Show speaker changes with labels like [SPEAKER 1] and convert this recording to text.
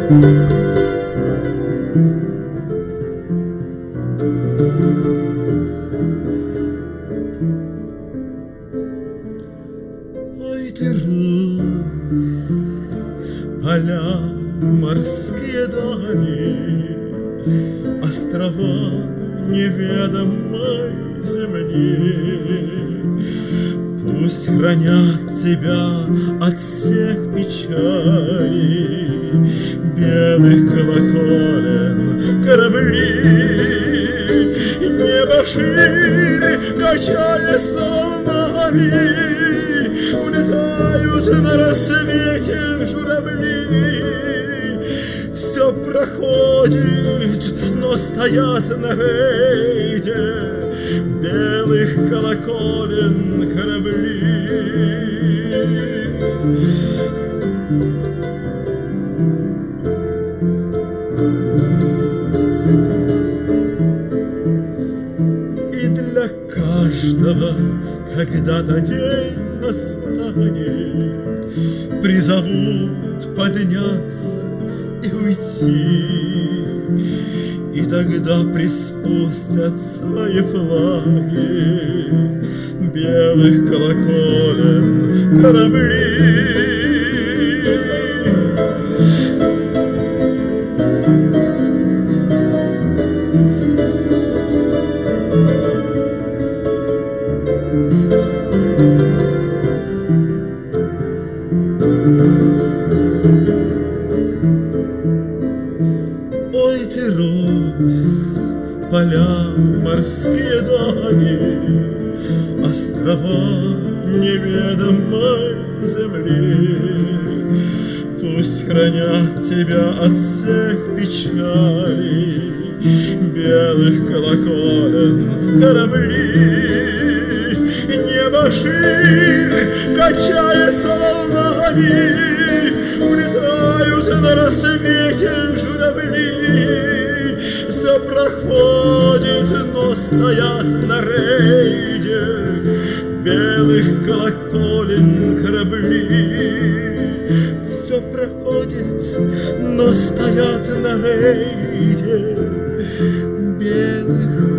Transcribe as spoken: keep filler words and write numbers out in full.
[SPEAKER 1] Ой ты, Русь, поля, морские дали, острова неведомой земли, пусть хранят тебя от всех печалей белых колоколен корабли. Небо шире, качаясь волнами, улетают на рассвете журавли. Все проходит, но стоят на рейде белых колоколен корабли. И для каждого когда-то день настанет, призовут подняться и уйти, и тогда приспустят свои флаги белых колоколен корабли. Ой ты, Русь, поля, морские дали, острова неведомой земли, пусть хранят тебя от всех печалей белых колоколен корабли. Небо шире, качается волнами, улетают на рассвете журавли. Все проходит, но стоят на рейде белых колоколен корабли. Все проходит, но стоят на рейде белых